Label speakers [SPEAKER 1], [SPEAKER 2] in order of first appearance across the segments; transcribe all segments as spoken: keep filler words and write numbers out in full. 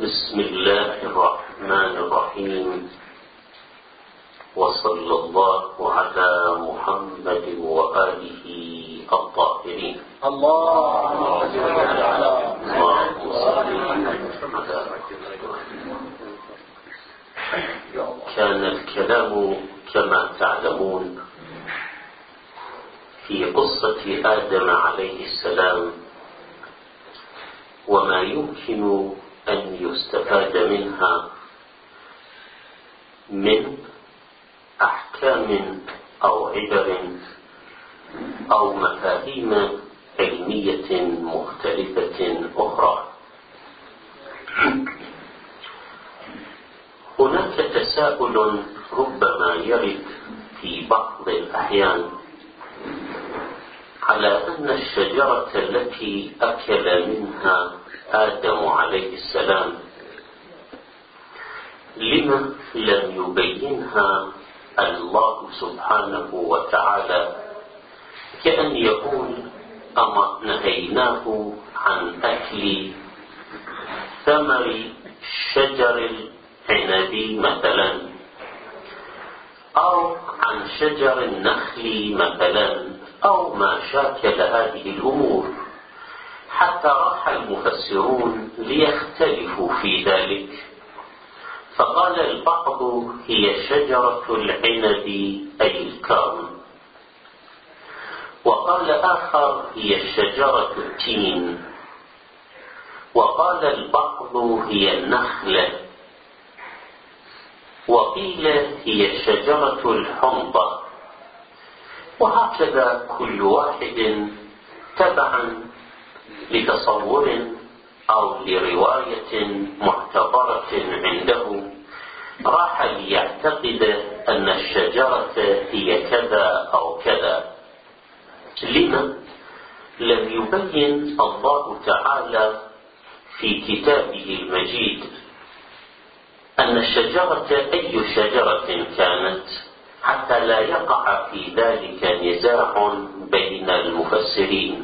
[SPEAKER 1] بسم الله الرحمن الرحيم، وصلى الله على محمد وآله الطاهرين.
[SPEAKER 2] اللهم صل على
[SPEAKER 1] كان الكلام كما تعلمون في قصة آدم عليه السلام وما يمكن أن يستفاد منها من أحكام أو عبر أو مفاهيم علمية مختلفة أخرى. هناك تساؤل ربما يرد في بعض الأحيان على أن الشجرة التي أكل منها آدم عليه السلام لما لم يبينها الله سبحانه وتعالى، كأن يقول أما نهيناه عن أكل ثمر شجر العنب مثلا، أو عن شجر النخل مثلا، أو ما شاكل هذه الأمور، حتى راح المفسرون ليختلفوا في ذلك، فقال البعض هي شجرة العنب أي الكرم، وقال آخر هي شجرة التين، وقال البعض هي النخلة، وقيل هي شجرة الحنطة، وهكذا كل واحد تبعا لتصور أو لرواية معتبرة عنده راح ليعتقد أن الشجرة هي كذا أو كذا. لما لم يبين الله تعالى في كتابه المجيد أن الشجرة أي شجرة كانت، حتى لا يقع في ذلك نزاع بين المفسرين؟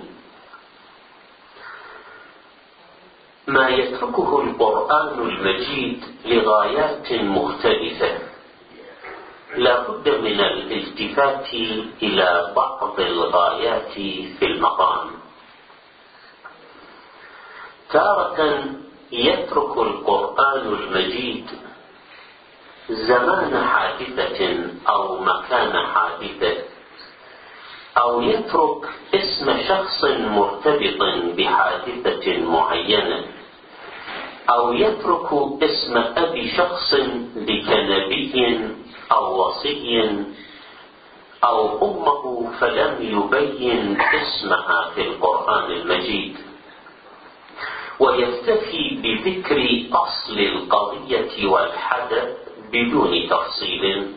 [SPEAKER 1] ما يتركه القرآن المجيد لغايات مختلفة لا بد من الالتفات إلى بعض الغايات في المقام. تارة يترك القرآن المجيد زمان حادثة أو مكان حادثة، أو يترك اسم شخص مرتبط بحادثة معينة، أو يترك اسم أبي شخص لكنبي أو وصي، أو أمه فلم يبين اسمها في القرآن المجيد، ويكتفي بذكر أصل القضية والحدث بدون تفصيل.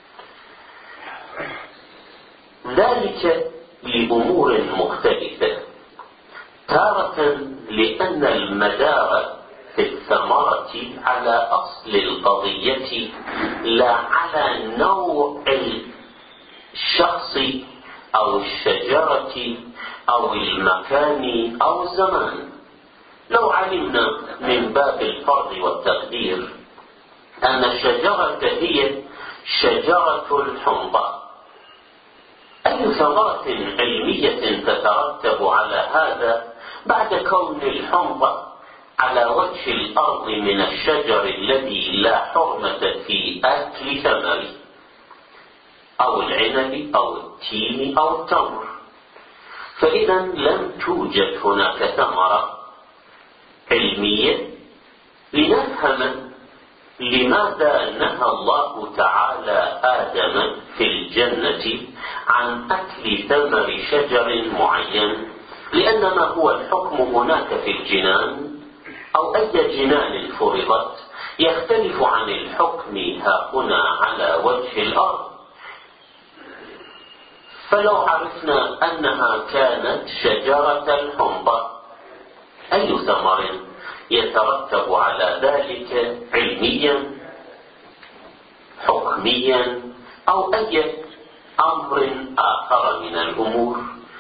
[SPEAKER 1] ذلك لأمور مختلفة، تارة لأن المدار في الثمرة على أصل القضية لا على نوع الشخص أو الشجرة أو المكان أو الزمان. لو علمنا من باب الفرض والتقدير أن الشجرة هي شجرة الحنطة، أي ثمرة علمية تترتب على هذا بعد كون الحنطة على وجه الأرض من الشجر الذي لا حرمة في أكل ثمره، أو العنب أو التين أو التمر، فإذا لم توجد هناك ثمرة علمية لنفهم لماذا نهى الله تعالى آدم في الجنة عن أكل ثمر شجر معين، لأنما هو الحكم هناك في الجنان أو أي جنان فرضت يختلف عن الحكم هنا على وجه الأرض. فلو عرفنا أنها كانت شجرة الحنطة، أي ثمر يترتب على ذلك علميا حكميا أو أي أمر آخر من الأمور؟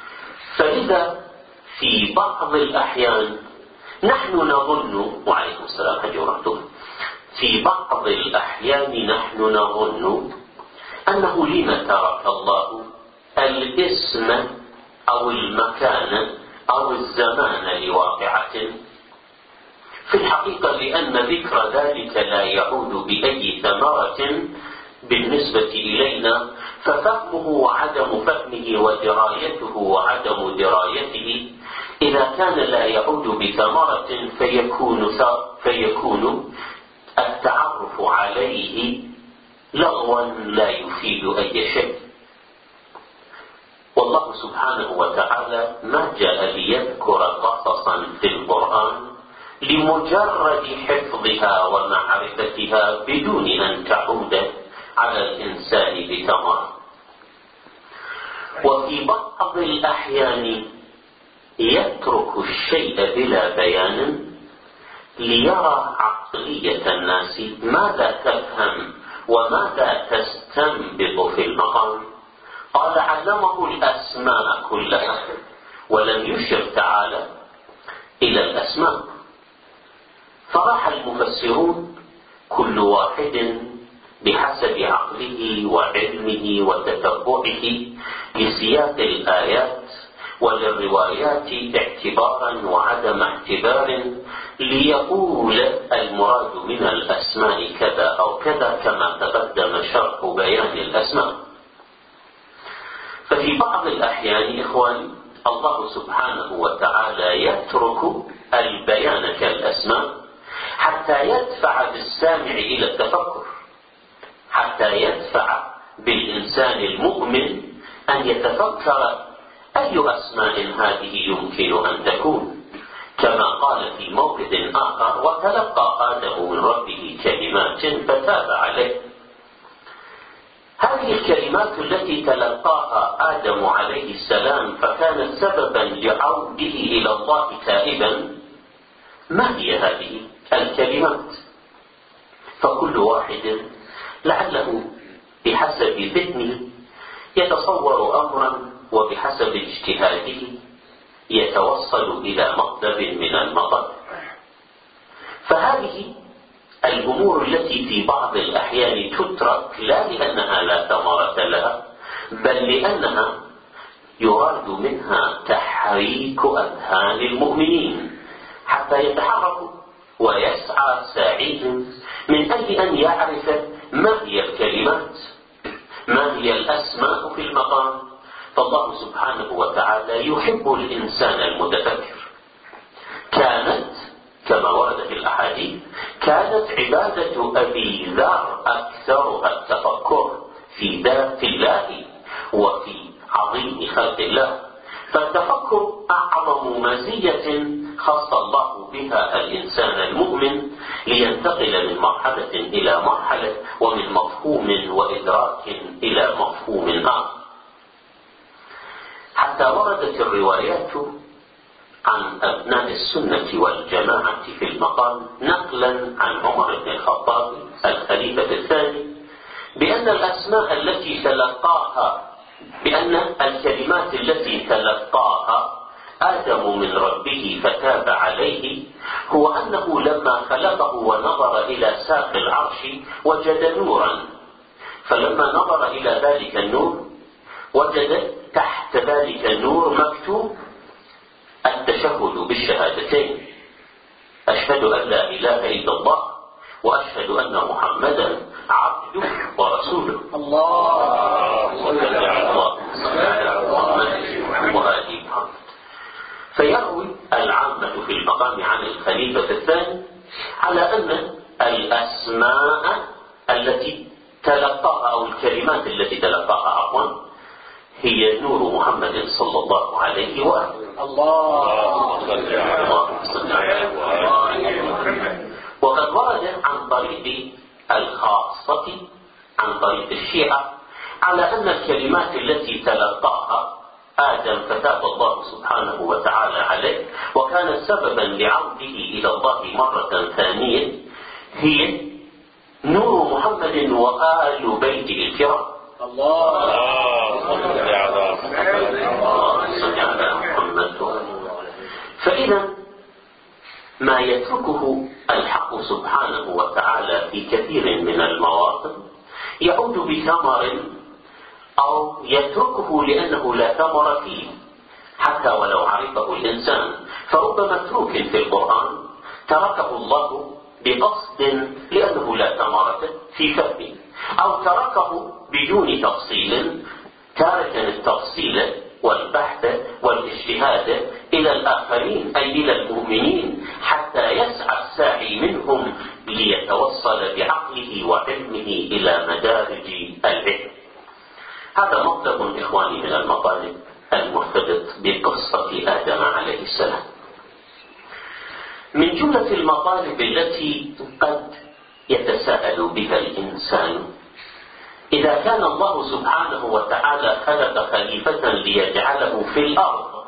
[SPEAKER 1] فلذا في بعض الأحيان نحن نظن وعليكم السلام حجورته. في بعض الأحيان نحن نظن أنه لما ترك الله الاسم أو المكان أو الزمان لواقعة، في الحقيقة لأن ذكر ذلك لا يعود بأي ثمرة بالنسبة إلينا، ففهمه وعدم فهمه ودرايته وعدم درايته إذا كان لا يعود بثمرة فيكون, فيكون التعرف عليه لغوا لا يفيد أي شيء. والله سبحانه وتعالى ما جاء ليذكر قصصا في القرآن لمجرد حفظها ومعرفتها بدون أن تعود على الإنسان بثمرة. وفي بعض الأحيان يترك الشيء بلا بيان ليرى عقلية الناس ماذا تفهم وماذا تستنبط في المقام. قال علمه الأسماء كلها ولم يشر تعالى إلى الأسماء، فراح المفسرون كل واحد بحسب عقله وعلمه وتتبعه لسياق الآيات وللروايات اعتبارا وعدم اعتبار ليقول المراد من الأسماء كذا أو كذا، كما تقدم شرح بيان الأسماء. ففي بعض الأحيان إخواني الله سبحانه وتعالى يترك البيان كالأسماء حتى يدفع بالسامع إلى التفكر، حتى يدفع بالإنسان المؤمن أن يتفكر أي أسماء هذه يمكن أن تكون، كما قال في موقف آخر وتلقى آدم من ربه كلمات فتاب عليه. هذه الكلمات التي تلقاها آدم عليه السلام فكانت سببا لعوده إلى الله تائبا، ما هي هذه الكلمات؟ فكل واحد لعله بحسب ذهنه يتصور أمرا وبحسب اجتهاده يتوصل إلى مطلب من المطلب. فهذه الأمور التي في بعض الأحيان تترك لا لأنها لا ثمرة لها، بل لأنها يراد منها تحريك أذهان المؤمنين حتى يتحركوا ويسعى سعيهم من أجل أن يعرف ما هي الكلمات، ما هي الأسماء في المقام. فالله سبحانه وتعالى يحب الإنسان المتفكر. كانت كما ورد في الأحاديث كانت عبادة أبي ذر أكثرها التفكر في ذات الله وفي عظيم خلق الله، فالتفكر أعظم مزية خص الله بها الإنسان المؤمن لينتقل من مرحلة إلى مرحلة ومن مفهوم وإدراك إلى مفهوم آخر. حتى وردت الروايات عن أبناء السنة والجماعة في المقام نقلا عن عمر بن الخطاب الخليفة الثاني بأن الأسماء التي تلقاها بأن الكلمات التي تلقاها آدم من ربه فتاب عليه هو أنه لما خلقه ونظر إلى ساق العرش وجد نورا، فلما نظر إلى ذلك النور وجد تحت ذلك النور مكتوب التشهد بالشهادتين: أشهد أن لا إله إلا الله وأشهد أن محمدا عبده ورسوله.
[SPEAKER 2] الله
[SPEAKER 1] صلى على محمد وآل محمد. فيروي العامة في المقام عن الخليفة الثاني على أن الأسماء التي تلقاها أو الكلمات التي تلقاها عفوا هي نور محمد صلى الله عليه وآله.
[SPEAKER 2] الله
[SPEAKER 1] صلى على محمد. وقد ورد عن طريق الخاصة عن طريق الشيعة على أن الكلمات التي تلقاها آدم فتاب الله سبحانه وتعالى عليه وكانت سببا لعوده إلى الله مرة ثانية هي نور محمد وآل بيته الكرام.
[SPEAKER 2] الله
[SPEAKER 1] صل على محمد. فإذا ما يتركه الحق سبحانه وتعالى في كثير من المواطن يعود بثمر أو يتركه لأنه لا ثمر فيه حتى ولو عرفه الإنسان. فرب متروك في القرآن تركه الله بقصد لأنه لا ثمرة في فهمه، أو تركه بدون تفصيل تاركا التفصيل والبحث والاجتهاد إلى الآخرين أي إلى المؤمنين حتى يسعى الساعي منهم ليتوصل بعقله وعلمه إلى مدارج العلم. هذا مطلب إخواني من المطالب المرتبط بقصة آدم عليه السلام. من جملة المطالب التي قد يتساءل بها الإنسان: إذا كان الله سبحانه وتعالى خلق خليفة ليجعله في الأرض،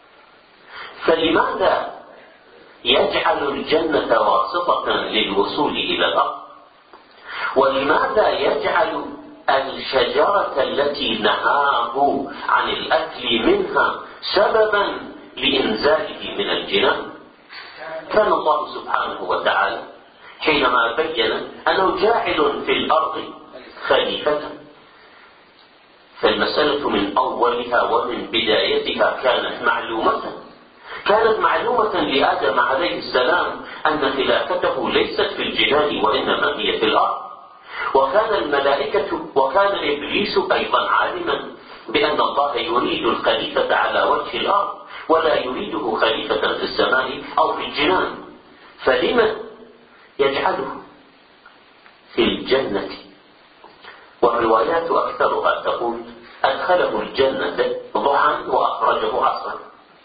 [SPEAKER 1] فلماذا يجعل الجنة واسطة للوصول إلى الأرض؟ ولماذا يجعل الشجرة التي نهاه عن الأكل منها سببا لإنزاله من الجنان؟ كان الله سبحانه وتعالى حينما بين أنه جاعل في الأرض خليفة، فالمسألة من أولها ومن بدايتها كانت معلومة كانت معلومة لآدم عليه السلام أن خلافته ليست في الجنان وإنما هي في الأرض. وكان الملائكة وكان إبليس أيضا عالما بأن الله يريد الخليفة على وجه الأرض ولا يريده خليفة في السماء أو في الجنان، فلما يجعله في الجنة؟ والروايات أكثرها تقول أدخله الجنة ضحى وأخرجه عصرا.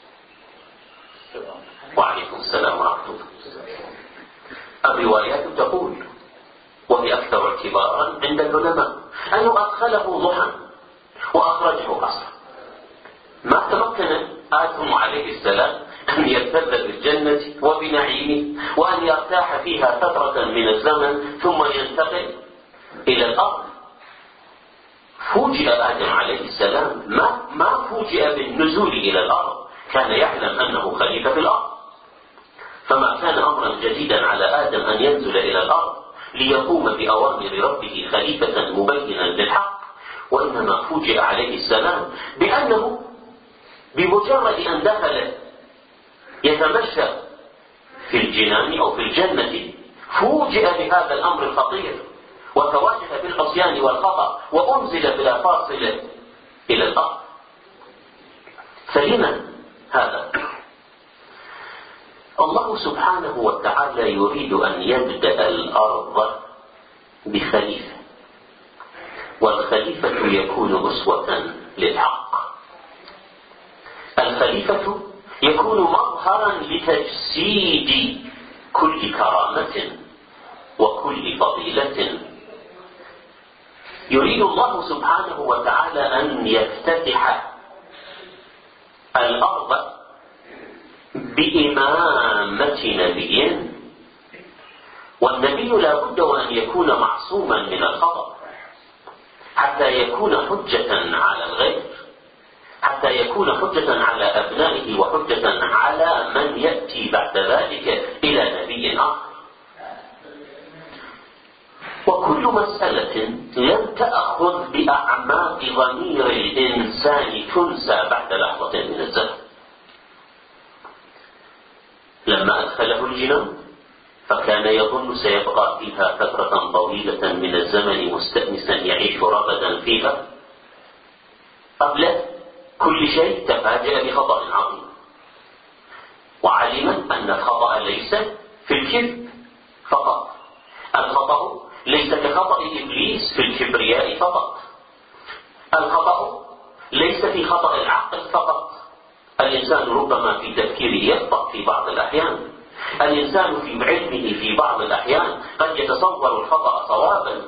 [SPEAKER 1] وعليكم السلام ورحمة الله. الروايات تقول، وهي أكثر اعتبارا عند العلماء، أنه أدخله ضحى وأخرجه عصرا. ما تمكن آدم عليه السلام أن يلتذ بالجنة وبنعيمه وأن يرتاح فيها فترة من الزمن ثم ينتقل إلى الأرض. فوجئ آدم عليه السلام ما ما فوجئ بالنزول إلى الأرض، كان يعلم أنه خليفة في الأرض، فما كان أمرا جديدا على آدم أن ينزل إلى الأرض ليقوم بأوامر ربه خليفة مبينا للحق، وإنما فوجئ عليه السلام بأنه بمجرد أن دخل يتمشى في الجنان أو في الجنة فوجئ بهذا الأمر الخطير وتواجه بالعصيان والخطأ وأنزل بلا فاصل إلى الأرض. فلما هذا؟ الله سبحانه وتعالى يريد أن يبدأ الأرض بخليفة، والخليفة يكون أسوة للحق. الخليفة يكون مظهرا لتجسيد كل كرامة وكل فضيلة. يريد الله سبحانه وتعالى أن يفتتح الأرض بإمامة نبي، والنبي لا بد وأن يكون معصوما من الخطأ حتى يكون حجة على الغير، حتى يكون حجة على أبنائه وحجة على من يأتي بعد ذلك إلى نبي آخر. وكل مسألة لم تأخذ بأعماق ضمير الإنسان تنسى بعد لحظة من الزمن. لما أدخله الجنان فكان يظن سيبقى فيها فترة طويلة من الزمن مستأنسا يعيش رغدا فيها. قبل كل شيء تفاجأ بخطأ عظيم، وعلم أن الخطأ ليس في الكذب فقط، الخطأ ليس كخطأ إبليس في الكبرياء فقط، الخطأ ليس في خطأ العقل فقط. الإنسان ربما في تفكيره يخطأ في بعض الأحيان، الإنسان في علمه في بعض الأحيان قد يتصور الخطأ صوابا.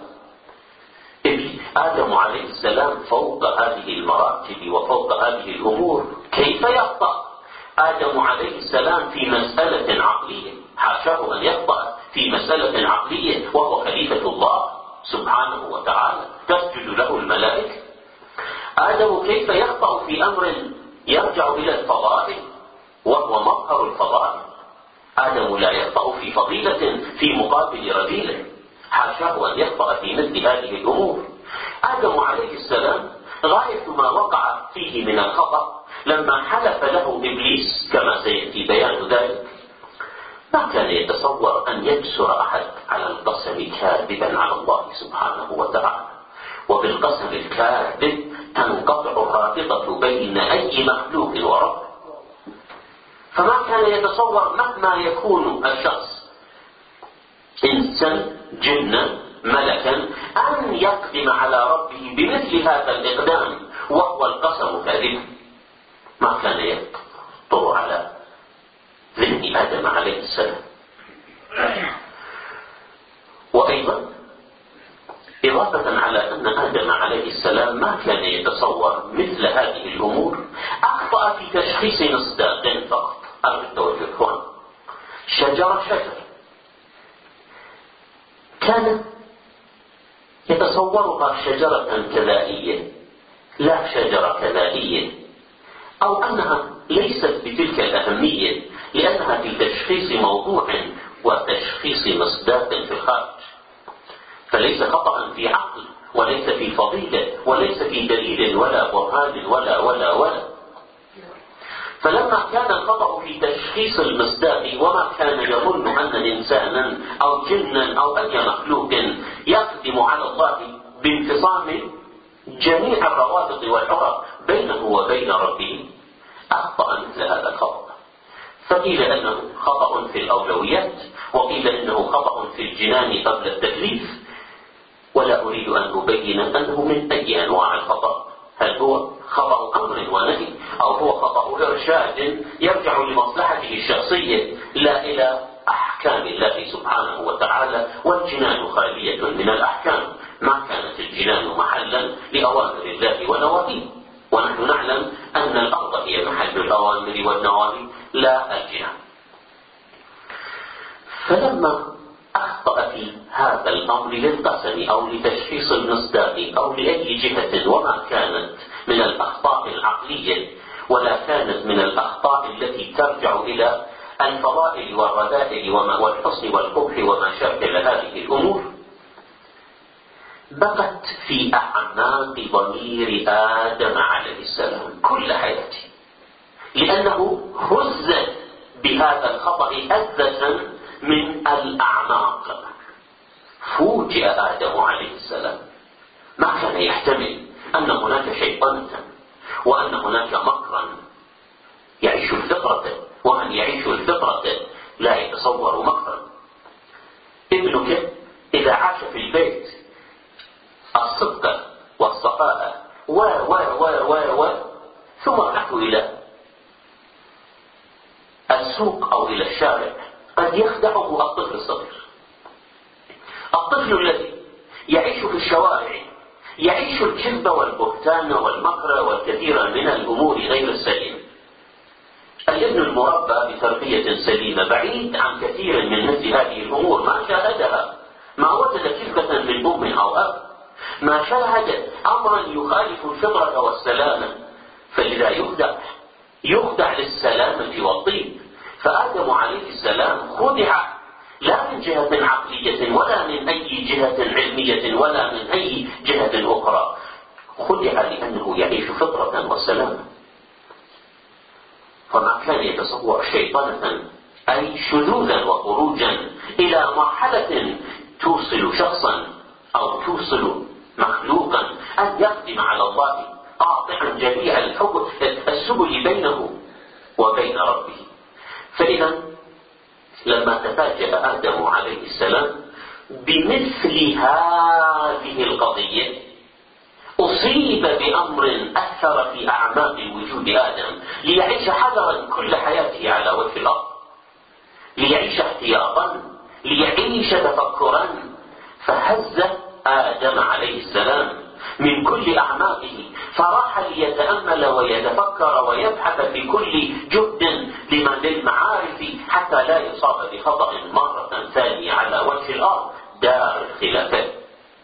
[SPEAKER 1] آدم عليه السلام فوق هذه المراتب وفوق هذه الأمور كيف يخطأ؟ آدم عليه السلام في مسألة عقلية، حاشاه أن يخطأ في مسألة عقلية وهو خليفة الله سبحانه وتعالى تسجد له الملائكة. آدم كيف يخطأ في أمر يرجع إلى الفضائل وهو مظهر الفضائل؟ آدم لا يخطأ في فضيلة في مقابل رذيلة، حاشاه أن يخطأ في مثل هذه الأمور. آدم عليه السلام غاية ما وقع فيه من الخطأ لما حلف له إبليس كما سيأتي بيان ذلك. ما كان يتصور أن يجسر أحد على القسم كاذبا على الله سبحانه وتعالى، وبالقسم الكاذب تنقطع الرابطة بين أي مخلوق ورب. فما كان يتصور مهما يكون الشخص إنسان جنا ملكا أن يقدم على ربه بمثل هذا الإقدام وهو القسم كاذبا. ما كان يخطر على ذهن آدم عليه السلام. وأيضا إضافة على أن آدم عليه السلام ما كان يتصور مثل هذه الأمور، أخطأ في تشخيص مصداق فقط. أرجو التوجه هنا. شجرة شجر كان يتصورها شجرة كذائية لا شجرة كذائية، أو أنها ليست بتلك الأهمية لأنها في تشخيص موضوع وتشخيص مصداق في الخارج، فليس خطأ في عقل وليس في فضيلة وليس في دليل ولا برهان ولا ولا ولا. فلما كان الخطأ في تشخيص المصداق وما كان يظن أن إنسانا أو جنا أو أي مخلوق يقدم على الله بانفصام جميع الروابط والعرى بينه وبين ربه، أخطأ مثل هذا الخطأ. فقيل أنه خطأ في الأولويات، وقيل أنه خطأ في الجنان قبل التكليف، ولا أريد أن أبين أنه من أي أنواع الخطأ. هل هو خطأ أمر ونهي أو هو خطأ إرشاد يرجع لمصلحته الشخصية لا إلى أحكام الله سبحانه وتعالى، والجنان خالية من الأحكام. ما كانت الجنان محلا لأوامر الله ونواهيه، ونحن نعلم أن الأرض هي محل الأوامر والنواهي لا الجنان. فلما أخطأ في هذا الأمر للقسم أو لتشخيص المصداق أو لأي جهة، وما كانت من الأخطاء العقلية ولا كانت من الأخطاء التي ترجع إلى الفضائل والرذائل والحسن والقبح وما شاكل هذه الأمور، بقت في أعماق ضمير آدم عليه السلام كل حياته، لأنه هز بهذا الخطأ هزة من الأعماق. فوجئ آدم عليه السلام، ما كان يحتمل أن هناك شيطانة وأن هناك مكرا يعيش الفطرة، ومن يعيش الفطرة لا يتصور مكرا. ابنك إذا عاش في البيت الصدق والصفاء و و و و و ثم رحت إلى السوق أو إلى الشارع، قد يخدعه الطفل الصغير. الطفل الذي يعيش في الشوارع يعيش الكذب والبهتان والمكر والكثير من الأمور غير السليمة. الابن المربى بتربية سليمة بعيد عن كثير من مثل هذه الأمور، ما شاهدها، ما وجد كذبة من أم أو أب، ما شاهد أمرا يخالف الفطرة والسلامة، فإذا يخدع يخدع للسلامة والطيب. فآدم عليه السلام خدع لا من جهة عقلية ولا من أي جهة علمية ولا من أي جهة أخرى، خدع لأنه يعيش فطرة وسلامة. فما كان يتصور شيطانة أي شذوذا وخروجا إلى مرحلة توصل شخصا أو توصل مخلوقا أن يقدم على الله قاطعا جميع السبل بينه وبين ربه. فإذا لما تفاجأ آدم عليه السلام بمثل هذه القضية، أصيب بأمر أثر في أعماق وجود آدم، ليعيش حذرا كل حياته على وجه الأرض، ليعيش احتياطا، ليعيش تفكرا. فهز آدم عليه السلام من كل أعماقه، فراح ليتأمل ويتفكر ويبحث في كل جهد للمعارف حتى لا يصاب بخطأ مرة ثانية على وجه الأرض دار الخلافات.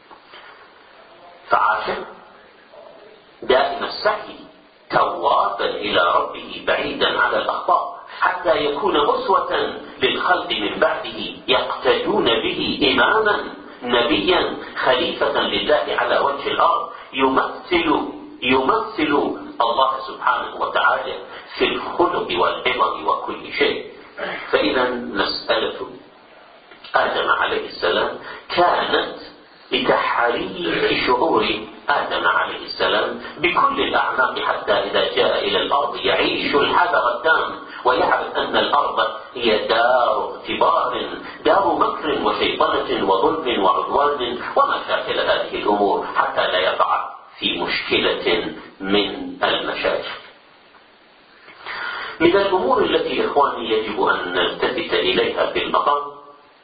[SPEAKER 1] فعاش دائم السعي توابا إلى ربه بعيدا على الأخطاء، حتى يكون أسوة للخلق من بعده يقتدون به إماما نبيا خليفة لله على وجه الأرض يمثل يمثل الله سبحانه وتعالى في الخلق والعظم وكل شيء. فإذا مسألة آدم عليه السلام كانت لتحريك شعور آدم عليه السلام بكل الأعماق، حتى إذا جاء إلى الأرض يعيش الحذر التام ويعرف أن الأرض هي دار اختبار، دار مكر وشيطنة وظلم وعدوان وما شاكل هذه الأمور، حتى لا يقع في مشكلة من المشاكل. من الأمور التي إخواني يجب أن نلتفت إليها في المقام،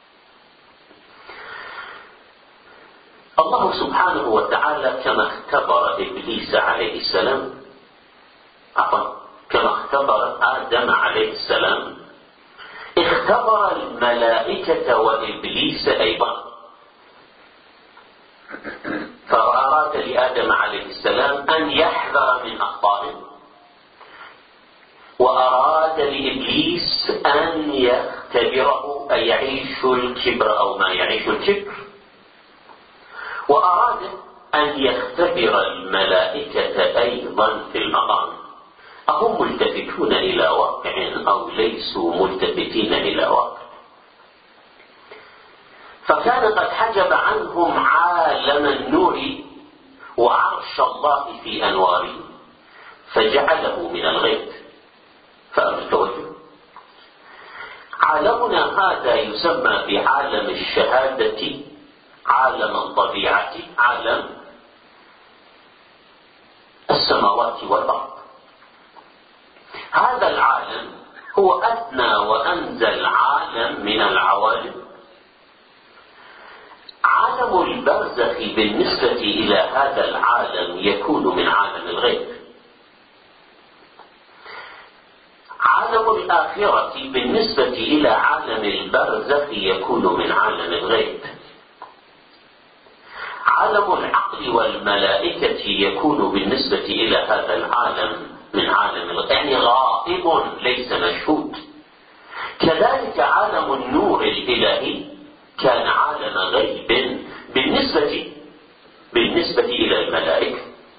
[SPEAKER 1] الله سبحانه وتعالى كما اختبر إبليس عليه السلام عفوا كما اختبر آدم عليه السلام اختبر الملائكة وإبليس أيضا. فأراد لآدم عليه السلام أن يحذر من أخطائه، وأراد لإبليس أن يختبره أن يعيش الكبر أو ما يعيش الكبر، وأراد أن يختبر الملائكة أيضا في المقام. أهم ملتفتون إلى واقع أو ليسوا ملتفتين إلى واقع؟ فكان قد حجب عنهم عالم النور وعرش الله في أنواره فجعله من الغيب. فأرجو عالمنا هذا يسمى بعالم الشهادة، عالم الطبيعة، عالم السماوات والأرض. هذا العالم هو أدنى وأنزل عالم من العوالم. عالم البرزخ بالنسبة إلى هذا العالم يكون من عالم الغيب. عالم الآخرة بالنسبة إلى عالم البرزخ يكون من عالم الغيب. عالم العقل والملائكة يكون بالنسبة إلى هذا العالم من عالم الغيب، يعني غائب ليس مشهود. كذلك عالم النور الإلهي كان عالم غيب بالنسبة بالنسبة إلى الملائكة.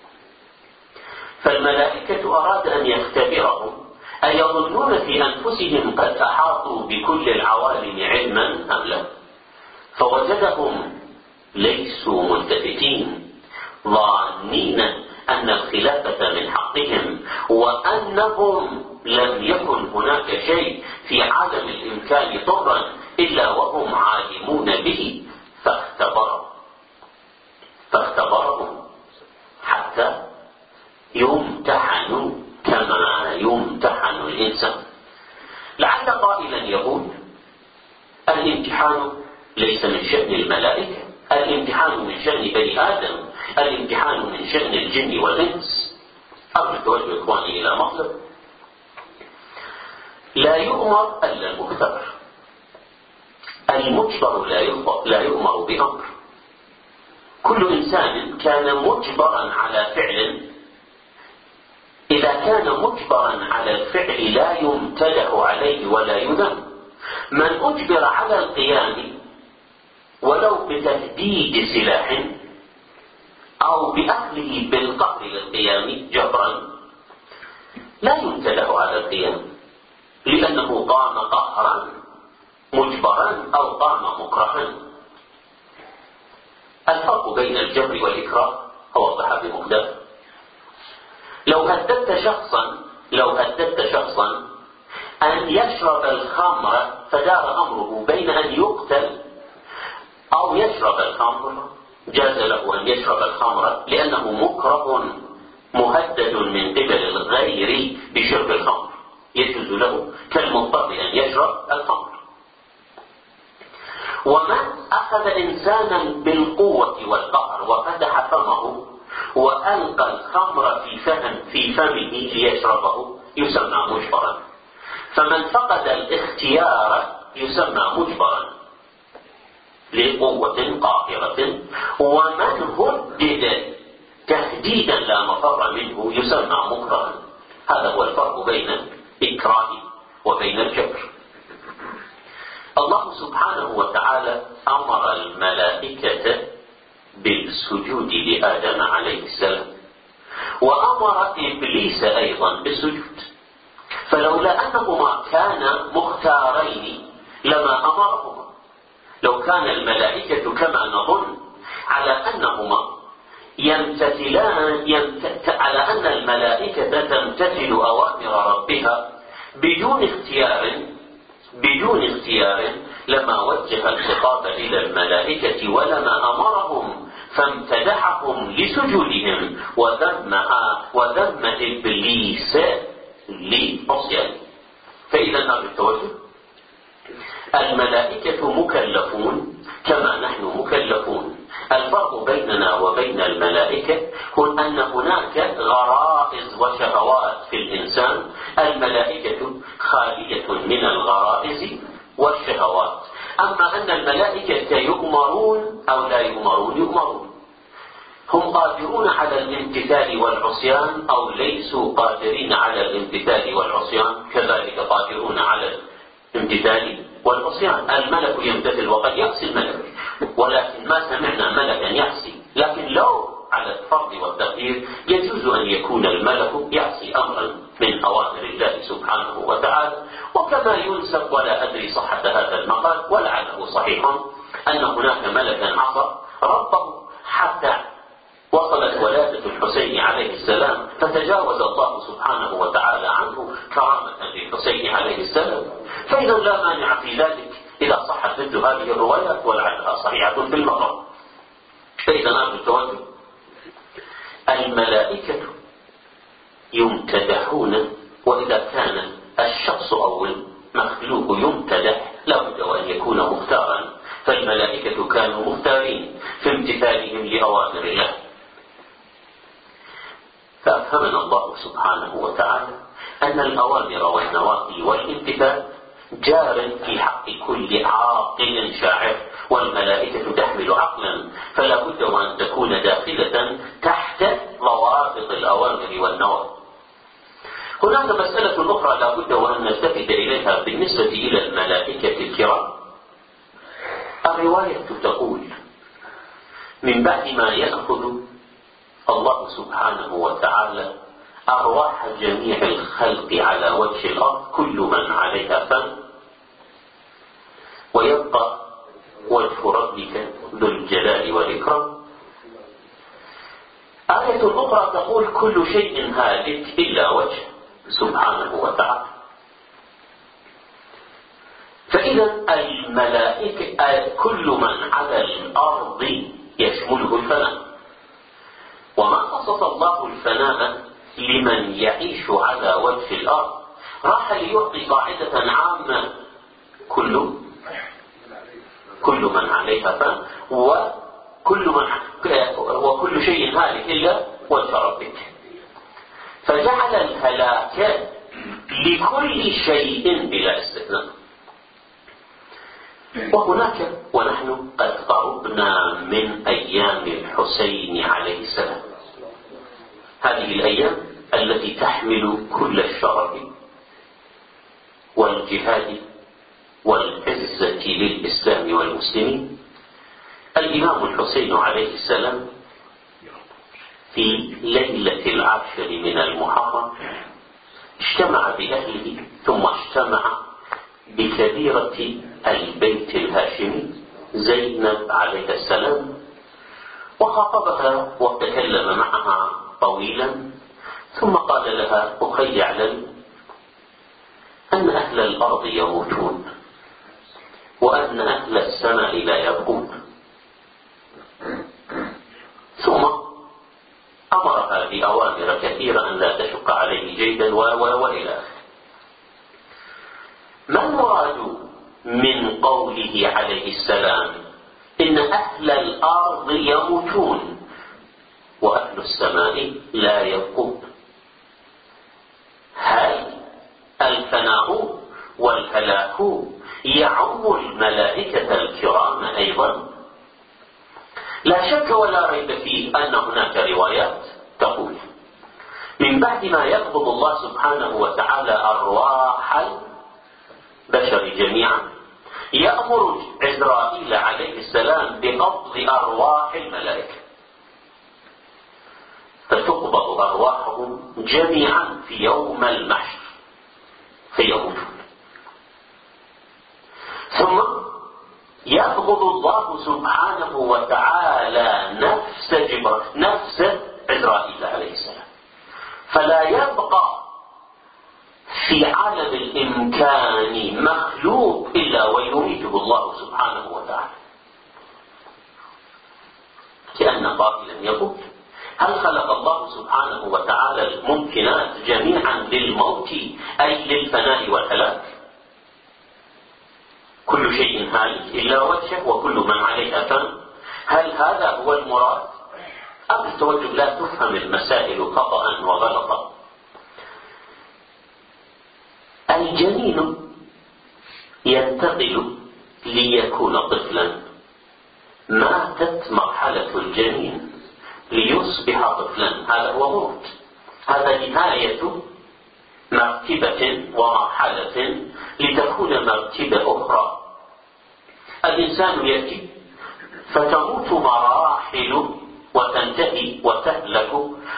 [SPEAKER 1] فالملائكة أراد أن يختبرهم أيظنون في أنفسهم قد أحاطوا بكل العوالم علما أم لا؟ فوجدهم ليسوا ملتفتين، ظانين أن الخلافة من حقهم، وأنهم لم يكن هناك شيء في عالم الإمكان ضرا إلا وهم عالمون به. فاختبرهم فاختبرهم حتى يمتحنوا كما يمتحن الإنسان. لعل قائلا يقول الامتحان ليس من شأن الملائكة، الامتحان من شأن بني آدم، الامتحان من شأن الجن والإنس. أرجو توجه إخواني إلى مطلب: لا يؤمر إلا المختبر. المجبر لا يؤمر, لا يؤمر بأمر. كل إنسان كان مجبرا على فعل، إذا كان مجبرا على الفعل لا يمتدح عليه ولا يذم. من أجبر على القيام ولو بتهديد سلاح أو بأخذه بالقهر للقيام جبرا لا يمتدح على القيام، لأنه قام قهرا مجبرا أو قام مكرها. الفرق بين الجبر والإكراه أوضح بمقدار. لو هددت شخصا لو هددت شخصا أن يشرب الخمر فدار أمره بين أن يقتل أو يشرب الخمر، جاز له أن يشرب الخمر لأنه مكره مهدد من قبل الغير بشرب الخمر، يجوز له كالمضطر أن يشرب الخمر. ومن أخذ إنسانا بالقوة والقهر وفتح فمه وألقى الخمر في فم في فمه ليشربه يسمى مجبرا. فمن فقد الاختيار يسمى مجبرا لقوة قاهرة، ومن هدد تهديدا لا مفر منه يسمى مكرها. هذا هو الفرق بين الإكراه وبين الجبر. الله سبحانه وتعالى أمر الملائكة بالسجود لآدم عليه السلام، وأمر إبليس أيضا بالسجود، فلولا أنهما كانا مختارين لما أمرهما. لو كان الملائكة كما نظن على أنهما يمتثلان يمت... على أن الملائكة تمتثل أوامر ربها بدون اختيار بدون اختيار لما وجه الخطاب إلى الملائكة ولما أمرهم فامتدحهم لسجودهم وذمها وذم إبليس لعصيانه. فإذا هذا التوجه، الملائكة مكلفون كما نحن مكلفون. الفرق بيننا وبين الملائكة هو أن هناك غرائز وشهوات في الإنسان، الملائكة خالية من الغرائز والشهوات. أما أن الملائكة يؤمرون أو لا يؤمرون، يؤمرون، هم قادرون على الامتثال والعصيان أو ليسوا قادرين على الامتثال والعصيان، كذلك قادرون على الامتثال والعصيان. الملك يمتثل وقد يعصي الملك، ولكن ما سمعنا ملكا يعصي. لكن لو على الفرض والتقدير يجوز أن يكون الملك يعصي أمرا من أوامر الله سبحانه وتعالى. وكما ينسب، ولا أدري صحة هذا المقال ولعله صحيح، أن هناك ملكا عصى ربه حتى وصلت ولادة الحسين عليه السلام فتجاوز الله سبحانه وتعالى عنه كرامة للحسين عليه السلام. فإذا لا مانع في ذلك إذا صحت مثل هذه الروايات ولعلها صحيحة في المقام. فإذا هذا التوجه، الملائكة يمتدحون، وإذا كان الشخص أو المخلوق يمتدح لابد أن يكون مختارا، فالملائكة كانوا مختارين في امتثالهم لأوامر الله. فأفهمنا الله سبحانه وتعالى أن الأوامر والنواهي والامتثال جار في حق كل عاقل شاعر، والملائكة تحمل عقلا، فلا بد وأن تكون داخلة تحت ضوابط الأوامر والنواهي. هناك مسألة أخرى لا بد وأن نلتفت إليها بالنسبة إلى الملائكة الكرام. الرواية تقول: من بعد ما يأخذ الله سبحانه وتعالى أرواح جميع الخلق على وجه الأرض كل من عليها فان، ويبقى وجه ربك ذو الجلال والإكرام. آية أخرى تقول: كل شيء هالك إلا وجه سبحانه وتعالى. فإذا الملائكة كل من على الأرض يشمله الفناء، وما خصص الله الفناء لمن يعيش على وجه الأرض، راح ليعطي قاعدة عامة: كل كل من عليها فان، وكل من وكل شيء هالك إلا وجه ربك. فجعل الهلاك لكل شيء بلا استثناء. وهناك ونحن قد قربنا من أيام الحسين عليه السلام، هذه الأيام التي تحمل كل الشرف والجهاد والعزة للإسلام والمسلمين. الإمام الحسين عليه السلام في ليلة العاشر من المحرم اجتمع بأهله، ثم اجتمع بكبيرة البيت الهاشمي زينب عليه السلام، وخاطبها وتكلم معها طويلا، ثم قال لها: أخي اعلم أن أهل الأرض يموتون، وأن أهل السماء لا يبقون. ثم أمرها بأوامر كثيرة أن لا تشق عليه جيدا وإلى آخره. ما المراد من قوله عليه السلام إن أهل الأرض يموتون وأهل السماء لا يبقون؟ هل الفناء والهلاك يعم الملائكة الكرام أيضا؟ لا شك ولا ريب فيه أن هناك روايات تقول: من بعد ما يقبض الله سبحانه وتعالى أرواح البشر جميعا، يأمر عزرائيل عليه السلام بقبض أرواح الملائكة، فتقبض أرواحهم جميعا في يوم المحشر فيموتون. ثم يقبض الله سبحانه وتعالى نفس جبر نفس عزرائيل عليه السلام، فلا يبقى في عالم الإمكان مخلوق إلا ويميته الله سبحانه وتعالى. كأن قائلا يقول: هل خلق الله سبحانه وتعالى الممكنات جميعا للموت أي للفناء والهلاك؟ كل شيء هالك إلا وجهه وكل من عليها فان. هل هذا هو المراد؟ أم التوجه لا تفهم المسائل خطأ وغلطا. الجنين ينتقل ليكون طفلا، ماتت مرحلة الجنين ليصبح طفلا، هذا هو موت، هذا نهاية مرتبة ومرحلة لتكون مرتبة أخرى. الإنسان يأتي فتموت مراحل وتنتهي وتهلك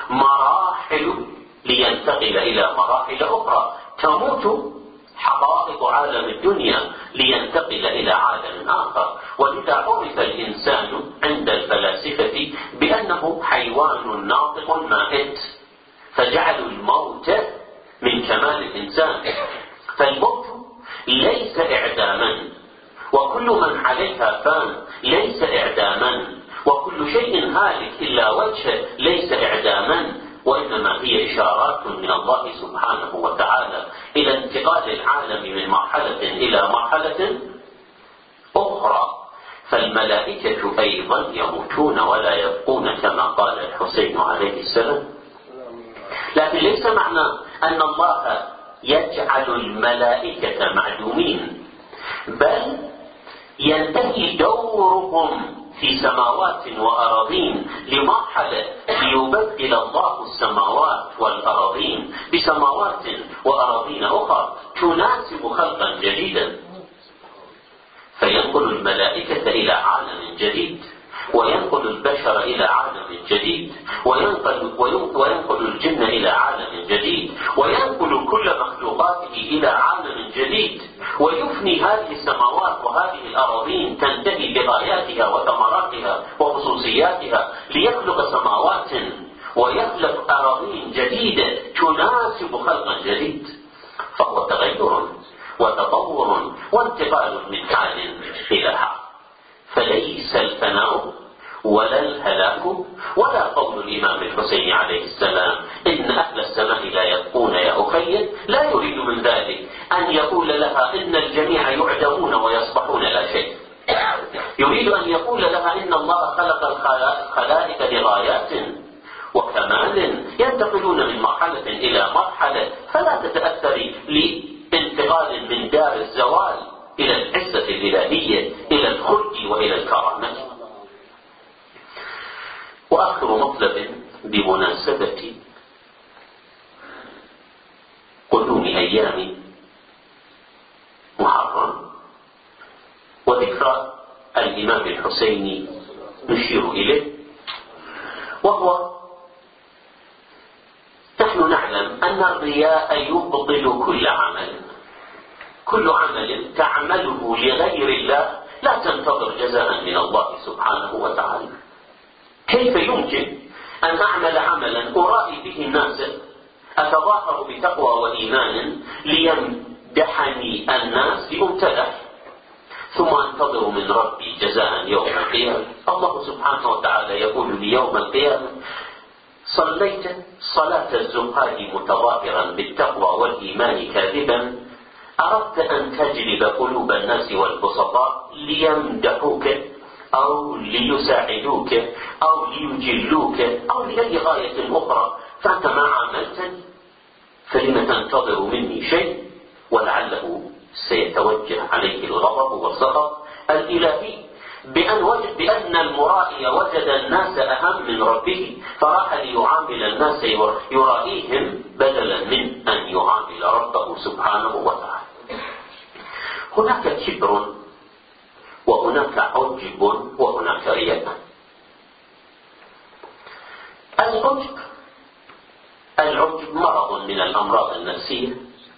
[SPEAKER 1] مراحل لينتقل إلى مراحل أخرى، تموت حقائق عالم الدنيا لينتقل إلى عالم آخر. ولذا عرف الإنسان عند الفلاسفة بأنه حيوان ناطق مائت، فجعلوا الموت من كمال الإنسان. فالموت ليس إعداما، وكل من عليها فان ليس إعداما، وكل شيء هالك إلا وجهه ليس إعداما، وإنما هي إشارات من الله سبحانه وتعالى إلى انتقال العالم من مرحلة إلى مرحلة أخرى. فالملائكة أيضا يموتون ولا يبقون كما قال الحسين عليه السلام. لكن ليس معنى أن الله يجعل الملائكة معدومين، بل ينتهي دورهم في سماوات وأراضين لمرحلة ليبدل الله السماوات والأراضين بسماوات وأراضين أخرى تناسب خلقا جديدا، فينقل الملائكة إلى عالم جديد، وينقل البشر إلى عالم جديد، وينقل, وينقل الجن إلى عالم جديد، وينقل كل مخلوقاته إلى عالم جديد، ويفني هذه السماوات وهذه الأراضين تنتهي بغاياتها وثمراتها وخصوصياتها ليخلق سماوات ويخلق أراضين جديدة تناسب خلقا جديد. فهو تغير وتطور وانتقال من حال إلى حال، فليس الفناء ولا الهلاك ولا قول الإمام الحسين عليه السلام إن أهل السماء لا يبقون يا أخي، لا يريد من ذلك أن يقول لها إن الجميع يعدمون ويصبحون لا شيء، يريد أن يقول لها إن الله خلق الخلائق لغايات وكمال ينتقلون من مرحلة إلى مرحلة، فلا تتأثري لانتقال من دار الزوال إلى العزة الإلهية إلى الخلد وإلى الكرامة. وآخر مطلب بمناسبة قدوم أيام محرم وذكرى الإمام الحسين نشير إليه، وهو نحن نعلم أن الرياء يبطل كل عمل، كل عمل تعمله لغير الله لا تنتظر جزاء من الله سبحانه وتعالى. كيف يمكن أن أعمل عملا أرائي به الناس، أتظاهر بتقوى وإيمان ليمدحني الناس لأمتدح، ثم أنتظر من ربي جزاء يوم القيامة؟ الله سبحانه وتعالى يقول لي يوم القيامة: صليت صلاة الزهاد متظاهرا بالتقوى والإيمان كاذبا، أردت أن تجلب قلوب الناس والبسطاء ليمدحوك أو ليساعدوك أو ليجلوك أو لأي غاية أخرى، فأنت ما عاملتني، فلم تنتظر مني شيء؟ ولعله سيتوجه عليه الغضب والسخط الإلهي بأن وجد بأن المرائي وجد الناس أهم من ربه، فراح ليعامل الناس يرائيهم بدلا من أن يعامل ربه سبحانه وتعالى. هناك كبر وهناك عجب وهناك رياء. العجب العجب مرض من الأمراض النفسية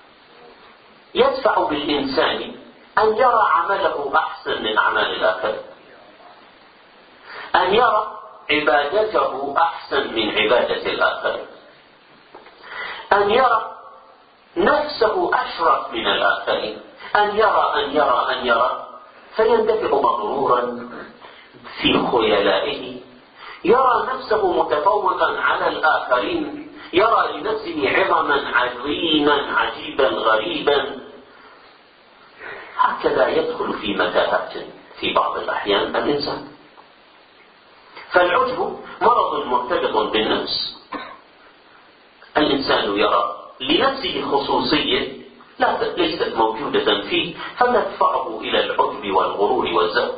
[SPEAKER 1] يدفع بالإنسان أن يرى عمله أحسن من أعمال الآخرين، أن يرى عبادته أحسن من عبادة الآخرين، أن يرى نفسه أشرف من الآخرين، أن يرى أن يرى أن يرى فيندفع مغرورا في خيلائه، يرى نفسه متفوقا على الآخرين، يرى لنفسه عظما عظيما عجيبا غريبا. هكذا يدخل في متاهات في بعض الأحيان الإنسان. فالعجب مرض مرتبط بالنفس. الإنسان يرى لنفسه خصوصية لا ليست موجودة فيه فتدفعه إلى العجب والغرور والزهو.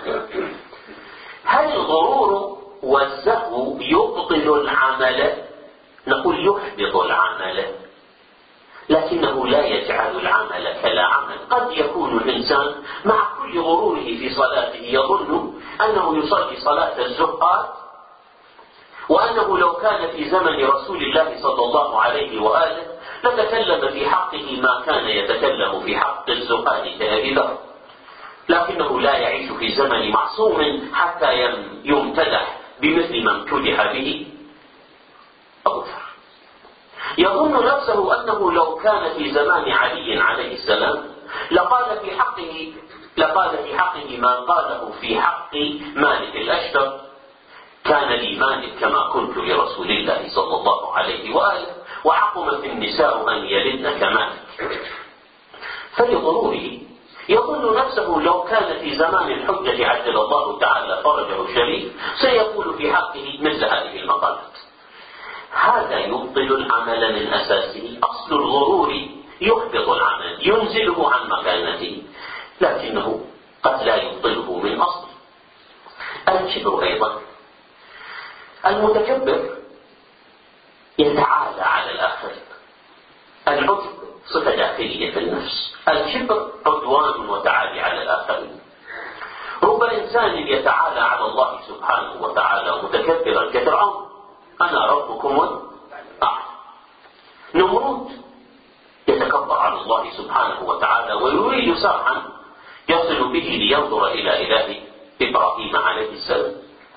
[SPEAKER 1] هل الغرور والزهو يبطل العمل؟ نقول يحبط العمل، لكنه لا يجعل العمل كلا عمل. قد يكون الإنسان مع كل غروره في صلاته يظن أنه يصلي صلاة الزهاد، وأنه لو كان في زمن رسول الله صلى الله عليه وآله لتكلم في حقه ما كان يتكلم في حق الزهاد كأبي ذر، لكنه لا يعيش في زمن معصوم حتى يمتدح بمثل ما امتدح به أبو ذر. يظن نفسه أنه لو كان في زمان علي عليه السلام لقال في حقه لقال في حقه ما قاله في حق مالك الأشتر: كان لي مالك كما كنت لرسول الله صلى الله عليه وآله، وحكمت النساء أن يلدن كمالك. فلغروره يظن نفسه لو كان في زمان الحجة عجل الله تعالى فرجه الشريف سيقول في حقه مثل هذه المقالات. هذا يبطل العمل من أساسه. أصل الغرور يحبط العمل، ينزله عن مكانته، لكنه قد لا يبطله من أصله. الكبر أيضا، المتكبر يتعالى على الآخرين. العجب صفة داخلية في النفس، الكبر عدوان وتعالي على الآخرين. رب إنسان يتعالى على الله سبحانه وتعالى متكبرا كفرعون: أنا ربكم الأعلى. نمرود يتكبر على الله سبحانه وتعالى ويريد سرحا يصل به لينظر إلى إله إبراهيم عليه السلام.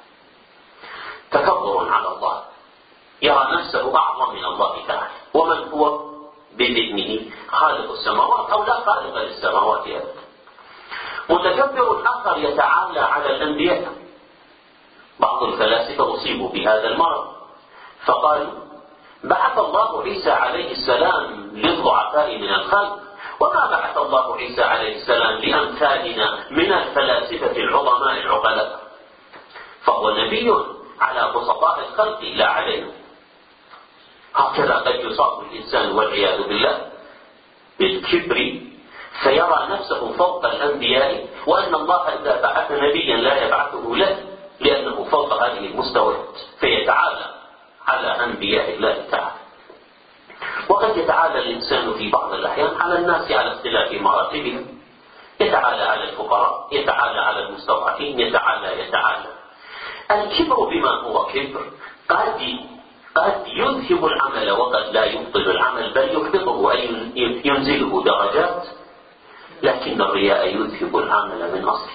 [SPEAKER 1] تكبر على الله، يرى نفسه أعظم من الله تعالى، ومن هو بذهنه خالق السماوات أو لا خالق للسماوات أبدا. متكبر آخر يتعالى على الأنبياء. بعض الفلاسفة أصيبوا بهذا المرض فقالوا: بعث الله عيسى عليه السلام للضعفاء من الخلق، وما بعث الله عيسى عليه السلام لأمثالنا من الفلاسفة العظماء العقلاء، فهو نبي على بسطاء الخلق لا علينا. هكذا قد يصاب الإنسان والعياذ بالله بالكبر فيرى نفسه فوق الأنبياء، وأن الله إذا بعث نبيا لا يبعثه له لأنه فوق هذه المستويات، فيتعالى على أنبياء الله تعالى. وقد يتعالى الإنسان في بعض الأحيان على الناس على اختلاف مراتبهم، يتعالى على الفقراء، يتعالى على المستضعفين، يتعالى يتعالى الكبر بما هو كبر قد قد يذهب العمل وقد لا يبطل العمل، بل يحبطه أي ينزله درجات. لكن الرياء يذهب العمل من أصله.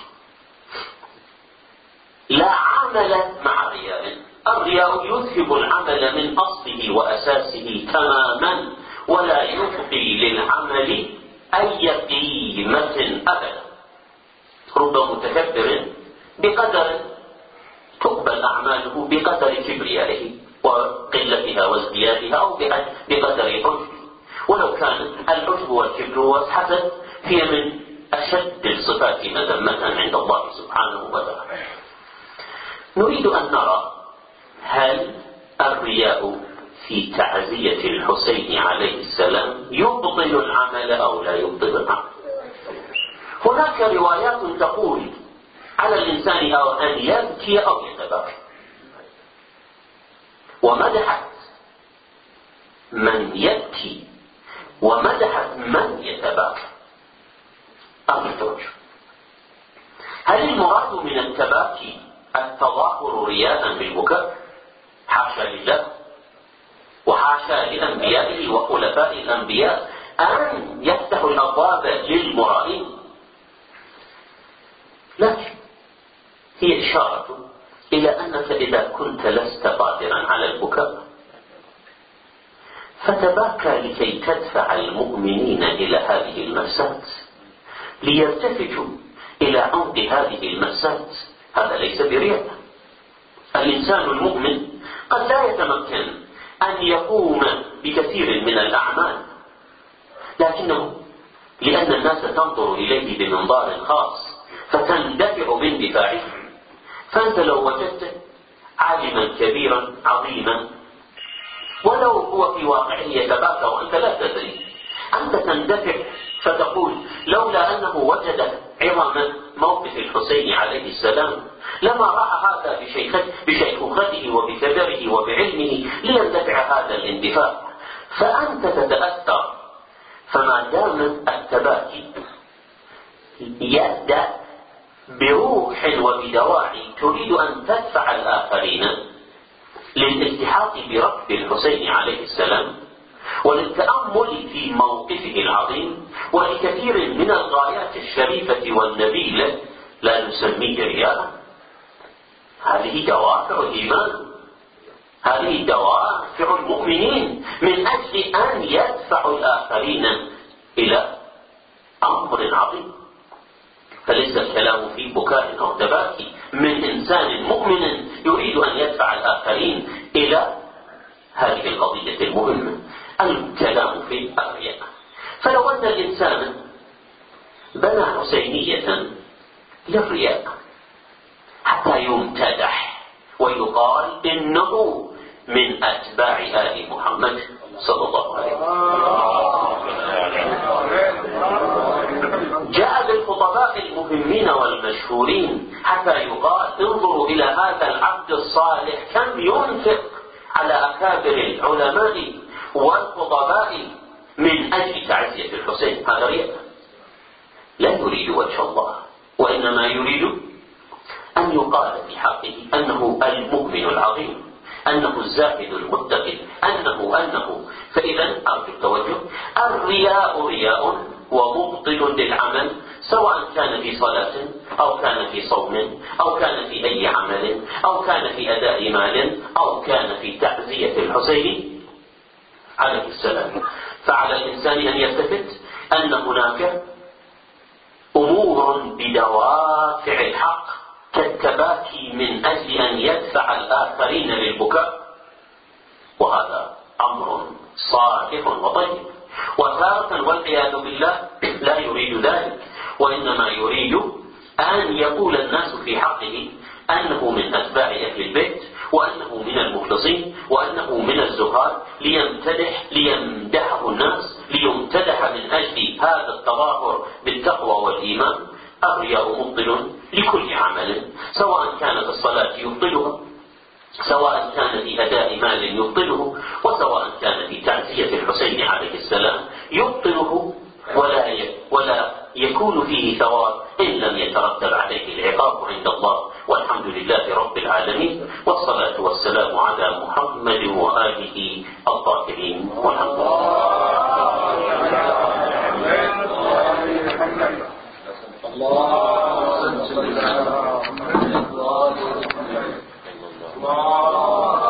[SPEAKER 1] لا عمل مع رياء. الرياء يذهب العمل من أصله وأساسه تماما، ولا يبقي للعمل أي قيمة أبدا. رب متكبر بقدر تقبل أعماله بقدر كبريائه وقلتها وازديادها، أو بقدر عجبه. ولو كان العجب والكبر والحسد هي من أشد الصفات مذمة عند الله سبحانه وتعالى. نريد أن نرى هل الرياء في تعزية الحسين عليه السلام يبطل العمل أو لا يبطل العمل. هناك روايات تقول على الإنسان أو أن يبكي أو يتبكي، ومدحت من يبكي ومدحت من يتباكى. أمر توجه. هل المراد من التباكي التظاهر رياء بالبكاء؟ حاشا لله، وحاشا لأنبيائه وخلفاء الأنبياء أن يفتحوا الأبواب للمرائين، لكن هي إشارة إلى أنك إذا كنت لست قادرا على البكاء فتباكى لكي تدفع المؤمنين إلى هذه المأساة، ليلتفتوا إلى عمق هذه المأساة. هذا ليس برياء. الإنسان المؤمن قد لا يتمكن أن يقوم بكثير من الأعمال، لكنه لأن الناس تنظر إليه بمنظار خاص فتندفع باندفاعه. فأنت لو وجدت عالما كبيرا عظيما ولو هو في واقعه يتباكى وأنت لا تدري، أنت تندفع فتقول لولا أنه وجد عظم موقف الحسين عليه السلام لما راح هذا بشيخوخته وبكبره وبعلمه ليندفع هذا الاندفاع، فأنت تتأثر. فما دام التباكي يبدأ بروح وبدواعي تريد أن تدفع الآخرين للالتحاق بركب الحسين عليه السلام وللتأمل في موقفه العظيم ولكثير من الغايات الشريفة والنبيلة، لا نسميه رياء. هذه دوافع الإيمان، هذه دوافع المؤمنين من أجل أن يدفعوا الآخرين إلى أمر عظيم. فليس الكلام في بكاء أو تباكي من إنسان مؤمن يريد أن يدفع الآخرين إلى هذه القضية المهمة. الكلام في الرياء. فلو أن الإنسان بنى حسينية للرياء حتى يمتدح ويقال إنه من أتباع آل محمد صلى الله عليه وسلم، جاء بالخطباء المهمين والمشهورين حتى يقال انظروا إلى هذا العبد الصالح كم ينفق على أكابر العلماء والخطباء من أجل تعزية الحسين. هذا رياء، لا يريد وجه الله، وإنما يريد أن يقال في حقه أنه المؤمن العظيم، أنه الزاهد المتقي، أنه أنه فإذا أرجو التوجه. الرياء رياء ومبطل للعمل، سواء كان في صلاة أو كان في صوم أو كان في أي عمل أو كان في أداء مال أو كان في تعزية الحسين عليه السلام. فعلى الإنسان أن يلتفت أن هناك أمور بدوافع الحق كالتباكي من أجل أن يدفع الآخرين للبكاء، وهذا أمر صالح وطيب. وتارة والعياذ بالله لا يريد ذلك، وإنما يريد أن يقول الناس في حقه أنه من أتباع أهل البيت وأنه من المخلصين وأنه من الزهاد، ليمتدح ليمدحه الناس، ليمتدح من أجل هذا التظاهر بالتقوى والإيمان. الرياء مبطل لكل عمل، سواء كانت الصلاة يبطلها، سواء كان في أداء مال يبطله، وسواء كان في تعزية الحسين عليه السلام يبطله، ولا ولا يكون فيه ثواب إن لم يترتب عليه العقاب عند الله. والحمد لله رب العالمين، والصلاة والسلام على محمد وآله الطاهرين، والحمد لله.